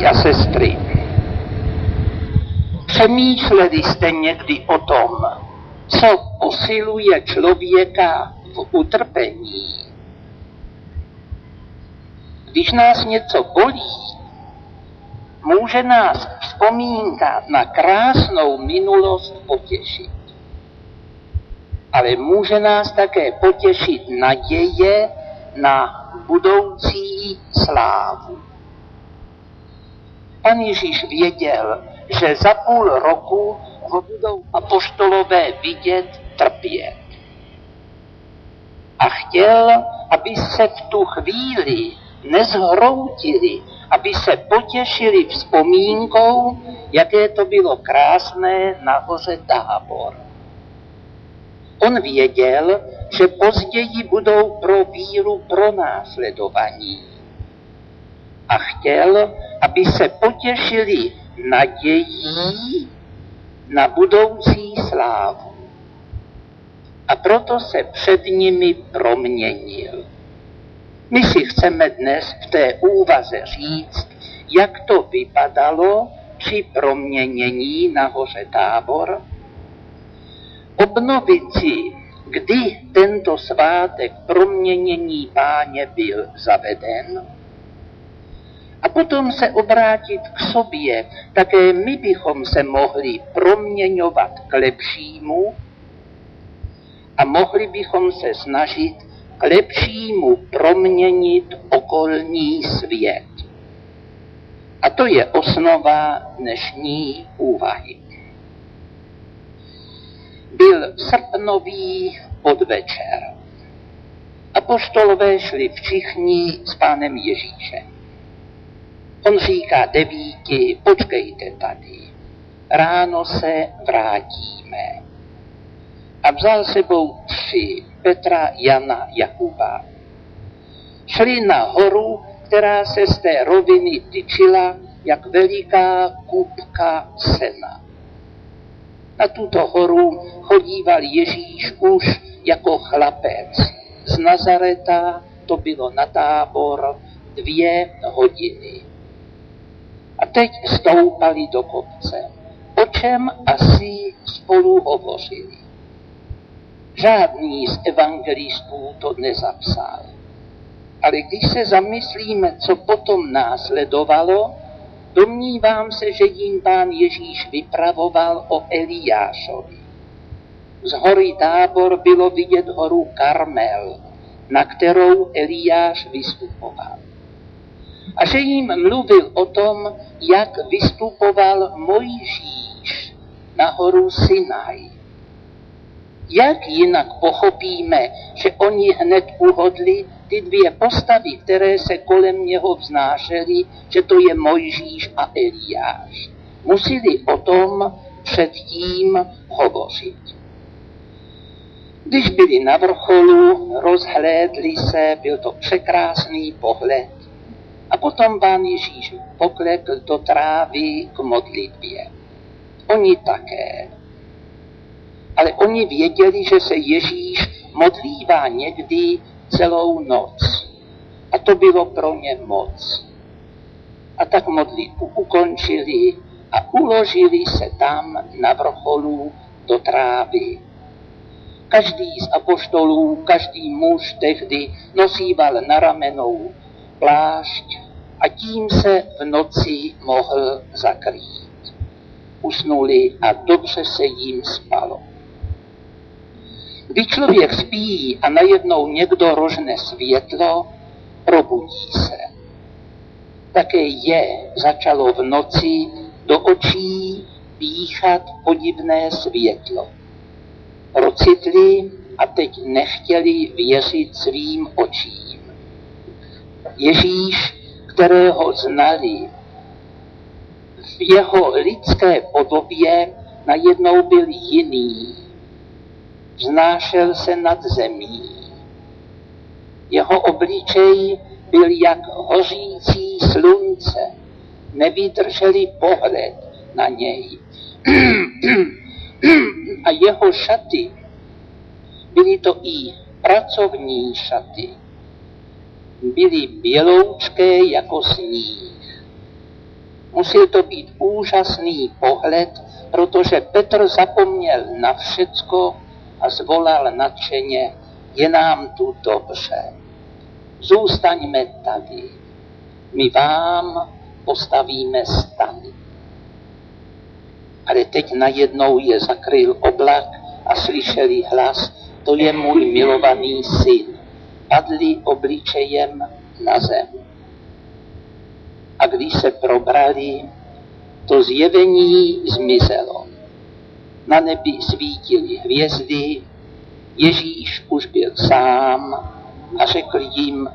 Bratři a sestry, přemýšleli jste někdy o tom, co posiluje člověka v utrpení? Když nás něco bolí, může nás vzpomínka na krásnou minulost potěšit. Ale může nás také potěšit naděje na budoucí slávu. Pan Ježíš věděl, že za půl roku ho budou apoštolové vidět trpět. A chtěl, aby se v tu chvíli nezhroutili, aby se potěšili vzpomínkou, jaké to bylo krásné na hoře Tábor. On věděl, že později budou pro víru pronásledovaní. A chtěl, aby se potěšili nadějí na budoucí slávu. A proto se před nimi proměnil. My si chceme dnes v té úvaze říct, jak to vypadalo při proměnění na hoře Tábor. Obnovit si, kdy tento svátek proměnění Páně byl zaveden, a potom se obrátit k sobě. Také my bychom se mohli proměňovat k lepšímu a mohli bychom se snažit k lepšímu proměnit okolní svět. A to je osnova dnešní úvahy. Byl srpnový podvečer. Apoštolové šli všichni s Pánem Ježíšem. On říká 9, počkejte tady, ráno se vrátíme. A vzal sebou 3, Petra, Jana, Jakuba. Šli na horu, která se z té roviny tyčila jak veliká kupka sena. Na tuto horu chodíval Ježíš už jako chlapec. Z Nazareta to bylo na Tábor 2 hodiny. A teď stoupali do kopce. O čem asi spolu hovořili? Žádný z evangelistů to nezapsal. Ale když se zamyslíme, co potom následovalo, domnívám se, že jim Pán Ježíš vypravoval o Eliášovi. Z hory Tábor bylo vidět horu Karmel, na kterou Eliáš vystupoval. A že jim mluvil o tom, jak vystupoval Mojžíš na horu Sinaj. Jak jinak pochopíme, že oni hned uhodli ty 2 postavy, které se kolem něho vznášely, že to je Mojžíš a Eliáš. Museli o tom předtím hovořit. Když byli na vrcholu, rozhlédli se, byl to překrásný pohled. A potom Pán Ježíš poklekl do trávy k modlitbě. Oni také. Ale oni věděli, že se Ježíš modlívá někdy celou noc. A to bylo pro ně moc. A tak modlitbu ukončili a uložili se tam na vrcholu do trávy. Každý z apoštolů, každý muž tehdy nosíval na ramenou plášť a tím se v noci mohl zakrýt. Usnuli a dobře se jim spalo. Když člověk spí a najednou někdo rožne světlo, probudí se. Také začalo v noci do očí píchat podivné světlo. Procitli a teď nechtěli věřit svým očím. Ježíš, kterého znali, v jeho lidské podobě najednou byl jiný. Vznášel se nad zemí. Jeho obličej byl jak hořící slunce. Nevydrželi pohled na něj. A jeho šaty, byly to i pracovní šaty, byly běloučké jako sníh. Musel to být úžasný pohled, protože Petr zapomněl na všecko a zvolal nadšeně, je nám tu dobře. Zůstaňme tady, my vám postavíme stany. Ale teď najednou je zakryl oblak a slyšeli hlas, to je můj milovaný syn. Padli obličejem na zem. A když se probrali, to zjevení zmizelo. Na nebi svítily hvězdy, Ježíš už byl sám a řekl jim,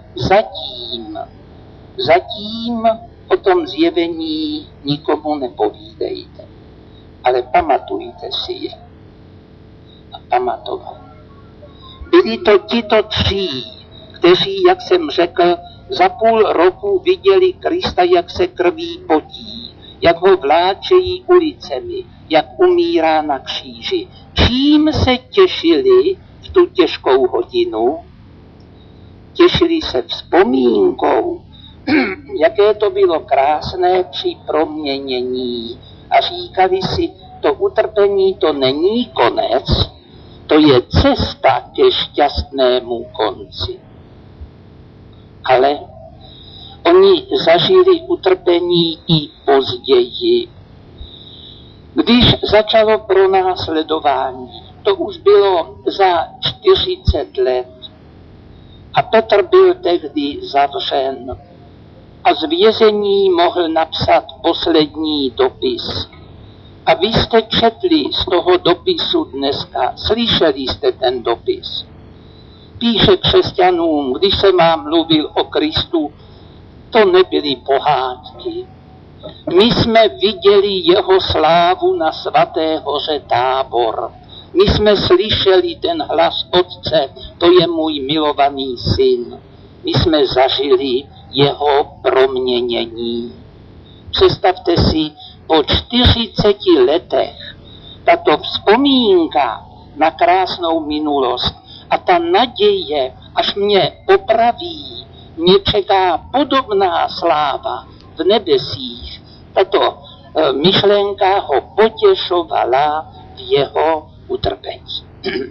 zatím o tom zjevení nikomu nepovídejte, ale pamatujte si je. A pamatoval. Byli to tito tří, kteří, jak jsem řekl, za půl roku viděli Krista, jak se krví potí, jak ho vláčejí ulicemi, jak umírá na kříži. Čím se těšili v tu těžkou hodinu? Těšili se vzpomínkou, jaké to bylo krásné při proměnění. A říkali si, to utrpení to není konec, to je cesta ke šťastnému konci. Ale oni zažili utrpení i později. Když začalo pronásledování, to už bylo za 40 let a Petr byl tehdy zavřen a z vězení mohl napsat poslední dopis. A vy jste četli z toho dopisu dneska, slyšeli jste ten dopis. Píše křesťanům, když jsem vám mluvil o Kristu, to nebyly pohádky. My jsme viděli jeho slávu na svaté hoře Tábor. My jsme slyšeli ten hlas Otce, to je můj milovaný syn. My jsme zažili jeho proměnění. Představte si, po 40 letech tato vzpomínka na krásnou minulost a ta naděje, až mě opraví, mě čeká podobná sláva v nebesích. Tato myšlenka ho potěšovala v jeho utrpení.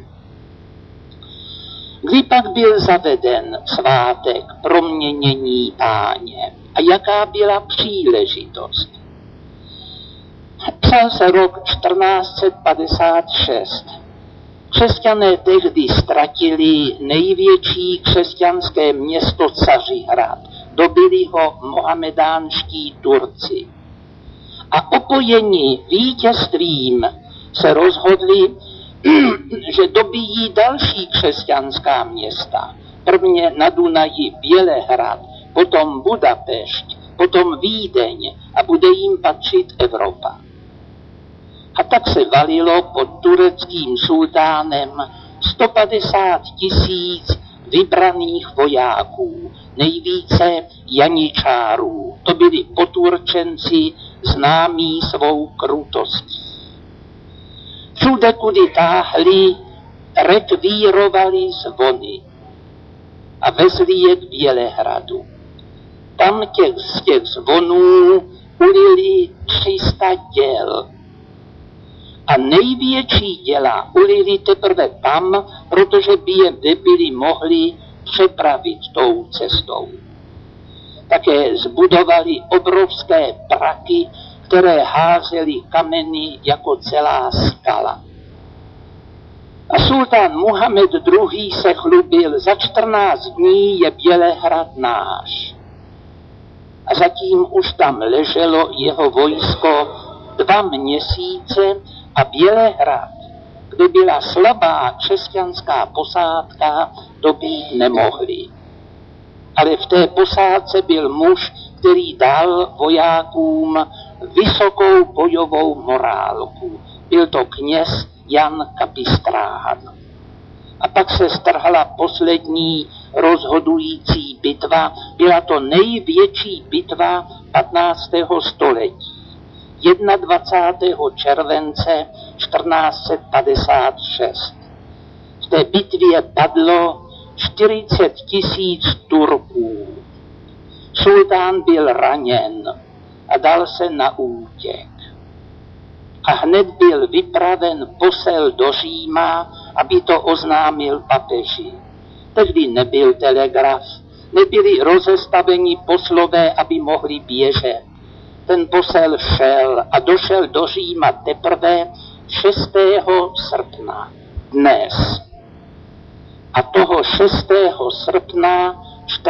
Kdy pak byl zaveden svátek proměnění Páně a jaká byla příležitost? Psal se rok 1456. Křesťané tehdy ztratili největší křesťanské město Cařihrad. Dobili ho mohamedánští Turci. A opojení vítězstvím se rozhodli, že dobíjí další křesťanská města. Prvně na Dunaji Bělehrad, potom Budapešť, potom Vídeň a bude jim patřit Evropa. A tak se valilo pod tureckým sultánem 150 000 vybraných vojáků, nejvíce janičárů. To byli poturčenci známí svou krutostí. Všude, kudy táhli, rekvírovali zvony a vezli je k Bělehradu. Tam z těch zvonů ulili 300 děl. A největší děla ulili teprve tam, protože by je nebyli mohli přepravit tou cestou. Také zbudovali obrovské praky, které házely kameny jako celá skala. A sultán Muhamed II. Se chlubil, za 14 dní je Bělehrad náš. A zatím už tam leželo jeho vojsko 2 měsíce a Bělehrad, kde byla slabá křesťanská posádka, dobít nemohli. Ale v té posádce byl muž, který dal vojákům vysokou bojovou morálku. Byl to kněz Jan Kapistrán. A pak se strhla poslední rozhodující bitva. Byla to největší bitva 15. století. 21. července 1456. V té bitvě padlo 40 000 Turků. Sultán byl raněn a dal se na útěk. A hned byl vypraven posel do Říma, aby to oznámil papeži. Tehdy nebyl telegraf, nebyli rozestaveni poslové, aby mohli běžet. Ten posel šel a došel do Říma teprve 6. srpna, dnes. A toho 6. srpna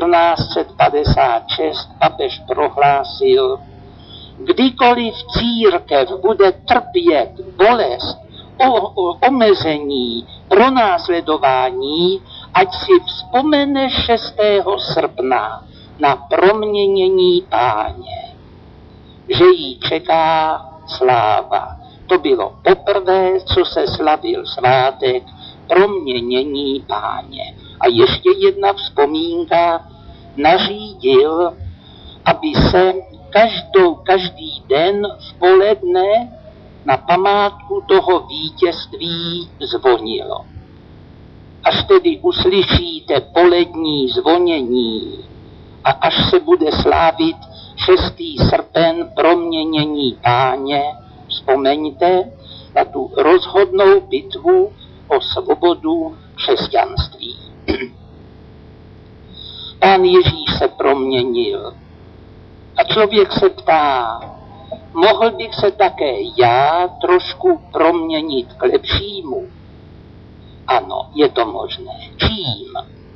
1456 papež prohlásil: kdykoliv církev bude trpět bolest, omezení, pronásledování, ať si vzpomene 6. srpna na proměnění Páně, že jí čeká sláva. To bylo poprvé, co se slavil svátek proměnění Páně. A ještě jedna vzpomínka: nařídil, aby se každý den v poledne na památku toho vítězství zvonilo. Až tedy uslyšíte polední zvonění a až se bude slávit 6. srpen proměnění Páně, vzpomeňte na tu rozhodnou bitvu o svobodu křesťanství. Pán Ježíš se proměnil a člověk se ptá, mohl bych se také já trošku proměnit k lepšímu? Ano, je to možné. Čím?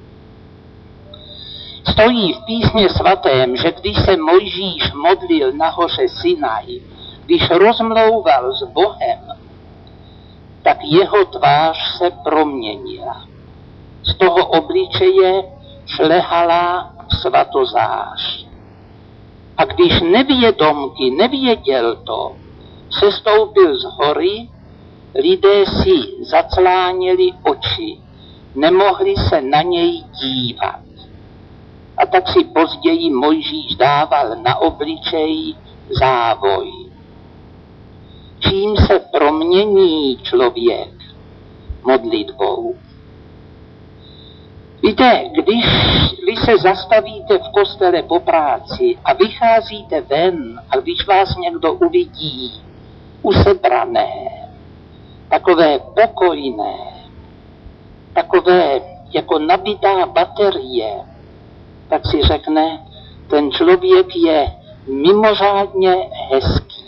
Stojí v písmě svatém, že když se Mojžíš modlil na hoře Sinaj, když rozmlouval s Bohem, tak jeho tvář se proměnila. Z toho obličeje šlehala svatozář. A když nevědomky, nevěděl to, sestoupil z hory, lidé si zacláněli oči, nemohli se na něj dívat. A tak si později Mojžíš dával na obličej závoj. Čím se promění člověk? Modlitbou. Víte, když vy se zastavíte v kostele po práci a vycházíte ven a když vás někdo uvidí usebrané, takové pokojné, takové jako nabitá baterie, tak si řekne, ten člověk je mimořádně hezký.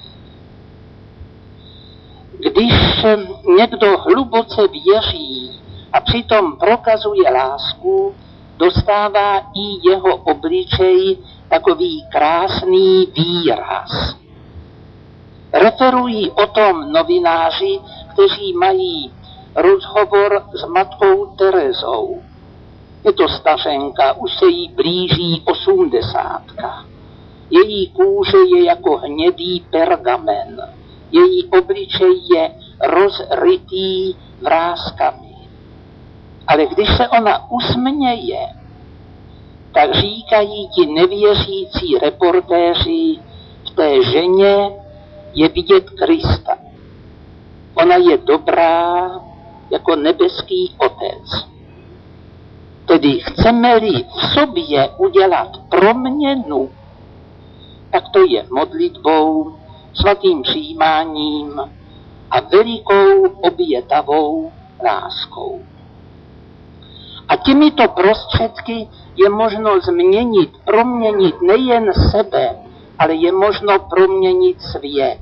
Když někdo hluboce věří a přitom prokazuje lásku, dostává i jeho obličej takový krásný výraz. Referují o tom novináři, kteří mají rozhovor s matkou Terezou. Je to stařenka, už se jí blíží 80. Její kůže je jako hnědý pergamen. Její obličej je rozrytý vrázkami. Ale když se ona usměje, tak říkají ti nevěřící reportéři, v té ženě je vidět Krista. Ona je dobrá jako nebeský Otec. Tedy chceme-li v sobě udělat proměnu, tak to je modlitbou, svatým přijímáním a velikou obětavou láskou. A těmito prostředky je možno změnit, proměnit nejen sebe, ale je možno proměnit svět.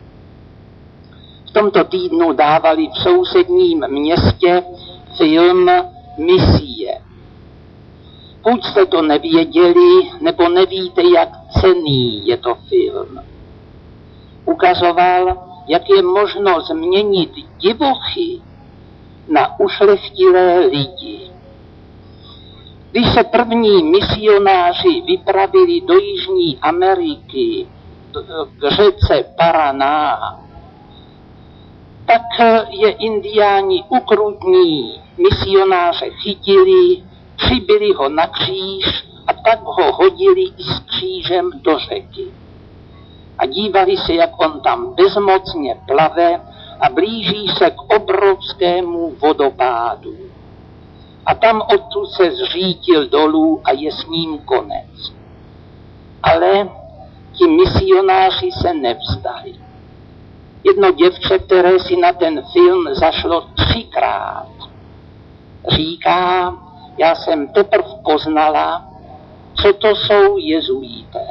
V tomto týdnu dávali v sousedním městě film Misie. Buď jste to nevěděli, nebo nevíte, jak cenný je to film. Ukazoval, jak je možno změnit divochy na ušlechtilé lidi. Když se první misionáři vypravili do Jižní Ameriky, k řece Paraná, tak je indiáni ukrutní misionáře chytili, přibili ho na kříž a tak ho hodili i s křížem do řeky. A dívali se, jak on tam bezmocně plave a blíží se k obrovskému vodopádu. A tam odtud se zřítil dolů a je s ním konec. Ale ti misionáři se nevzdali. Jedno děvče, které si na ten film zašlo 3krát, říká, já jsem teprve poznala, co to jsou jezuité.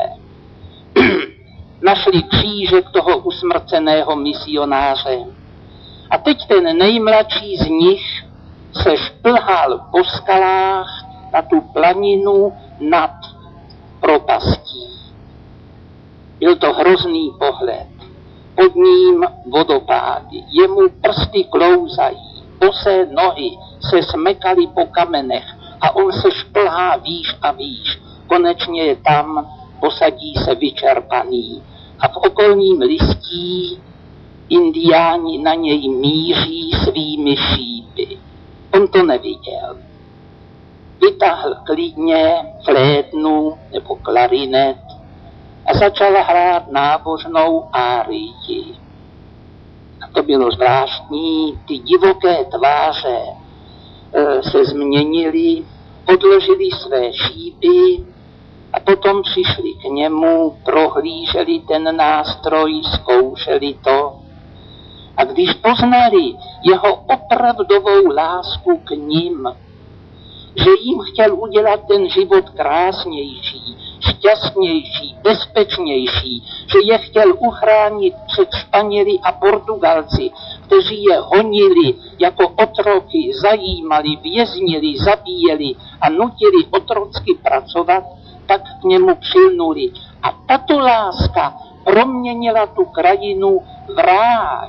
Našli křížek toho usmrceného misionáře. A teď ten nejmladší z nich se šplhal po skalách na tu planinu nad propastí. Byl to hrozný pohled. Pod ním vodopády. Jemu prsty klouzají, bosé nohy se smekaly po kamenech a on se šplhá výš a výš. Konečně je tam, posadí se vyčerpaný. A v okolním listí indiáni na něj míří svými šípy. On to neviděl. Vytáhl klidně flétnu nebo klarinet a začal hrát nábožnou árii. A to bylo zvláštní, ty divoké tváře se změnily, odložili své šípy a potom přišli k němu, prohlíželi ten nástroj, zkoušeli to. A když poznali jeho opravdovou lásku k ním, že jim chtěl udělat ten život krásnější, šťastnější, bezpečnější, že je chtěl uchránit před Španěli a Portugalci, kteří je honili jako otroky, zajímali, věznili, zabíjeli a nutili otrocky pracovat, tak k němu přilnuli. A tato láska proměnila tu krajinu v ráj.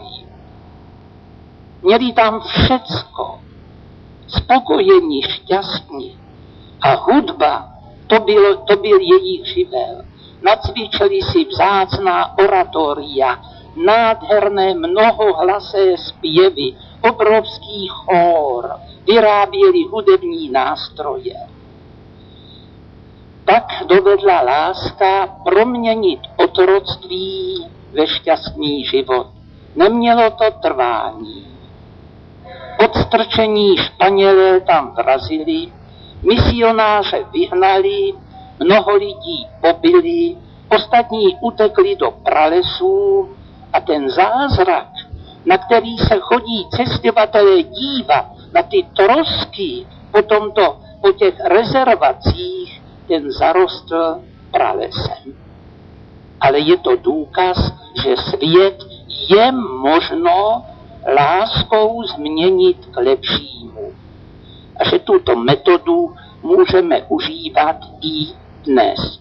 Měli tam všecko. Spokojení, šťastní. A hudba, to byl jejich živel. Nacvičili si vzácná oratoria, nádherné mnohohlasé zpěvy, obrovský chór, vyráběli hudební nástroje. Tak dovedla láska proměnit otroctví ve šťastný život. Nemělo to trvání. Odstrčení Španělé tam vrazili, misionáře vyhnali, mnoho lidí pobili, ostatní utekli do pralesů a ten zázrak, na který se chodí cestovatelé dívat, na ty trosky po těch rezervacích, ten zarostl pralesem. Ale je to důkaz, že svět je možno láskou změnit k lepšímu. A že tuto metodu můžeme užívat i dnes.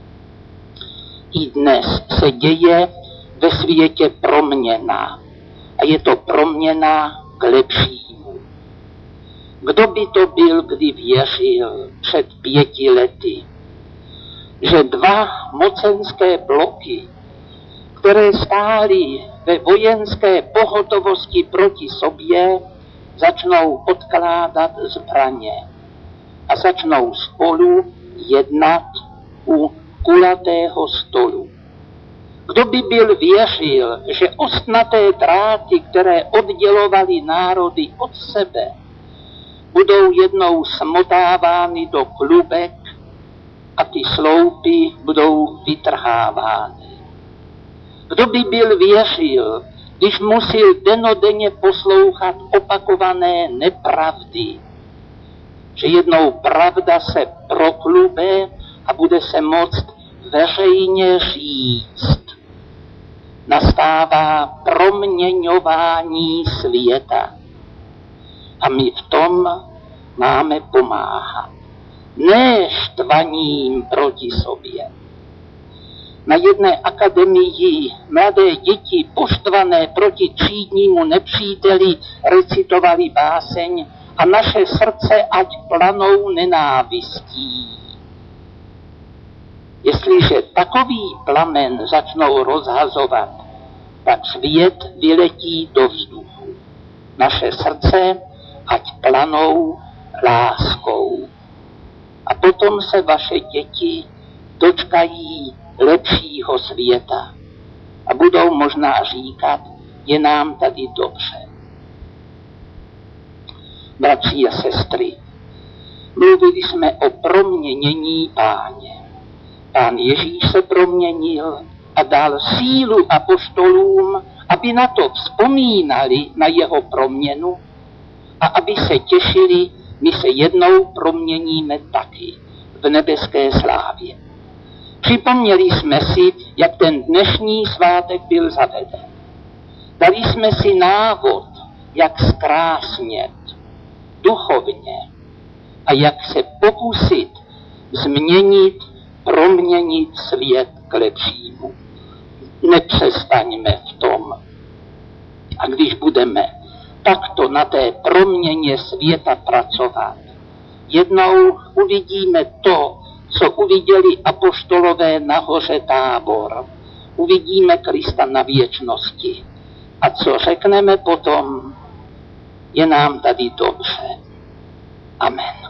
I dnes se děje ve světě proměna. A je to proměna k lepšímu. Kdo by to byl, kdy věřil před 5 lety, že 2 mocenské bloky, které stály ve vojenské pohotovosti proti sobě, začnou odkládat zbraně a začnou spolu jednat u kulatého stolu. Kdo by byl věřil, že ostnaté dráty, které oddělovaly národy od sebe, budou jednou smotávány do klubek a ty sloupy budou vytrhávány. Kdo by byl věřil, když musel denodenně poslouchat opakované nepravdy, že jednou pravda se proklube a bude se moct veřejně říct. Nastává proměňování světa. A my v tom máme pomáhat. Ne štvaním proti sobě. Na jedné akademii mladé děti poštvané proti třídnímu nepříteli recitovali báseň a naše srdce ať planou nenávistí. Jestliže takový plamen začnou rozhazovat, tak svět vyletí do vzduchu. Naše srdce ať planou láskou. A potom se vaše děti dočkají lepšího světa a budou možná říkat, je nám tady dobře. Bratři a sestry, mluvili jsme o proměnění Páně. Pán Ježíš se proměnil a dal sílu apoštolům, aby na to vzpomínali, na jeho proměnu, a aby se těšili, my se jednou proměníme taky v nebeské slávě. Připomněli jsme si, jak ten dnešní svátek byl zaveden. Dali jsme si návod, jak zkrásnět duchovně a jak se pokusit změnit, proměnit svět k lepšímu. Nepřestaňme v tom. A když budeme takto na té proměně světa pracovat, jednou uvidíme to, co uviděli apoštolové na hoře Tábor. Uvidíme Krista na věčnosti. A co řekneme potom, je nám tady dobře. Amen.